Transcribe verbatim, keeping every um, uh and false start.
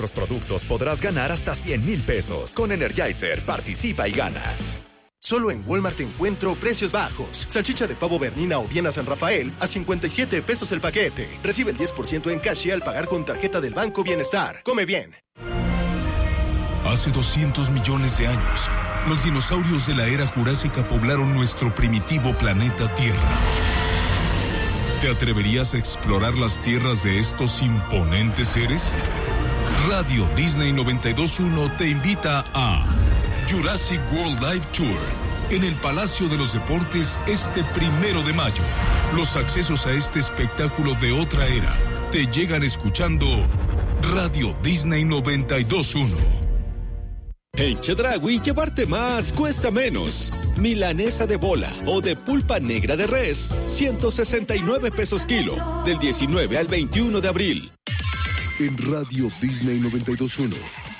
Los productos podrás ganar hasta cien mil pesos. Con Energizer, participa y gana. Solo en Walmart encuentro precios bajos. Salchicha de pavo Bernina o Viena San Rafael a cincuenta y siete pesos el paquete. Recibe el diez por ciento en cash al pagar con tarjeta del Banco Bienestar. Come bien. Hace doscientos millones de años, los dinosaurios de la era jurásica poblaron nuestro primitivo planeta Tierra. ¿Te atreverías a explorar las tierras de estos imponentes seres? Radio Disney noventa y dos punto uno te invita a Jurassic World Live Tour en el Palacio de los Deportes este primero de mayo. Los accesos a este espectáculo de otra era te llegan escuchando Radio Disney noventa y dos punto uno. En Chedraui, llevarte más cuesta menos. Milanesa de bola o de pulpa negra de res, ciento sesenta y nueve pesos kilo, del diecinueve al veintiuno de abril. En Radio Disney noventa y dos punto uno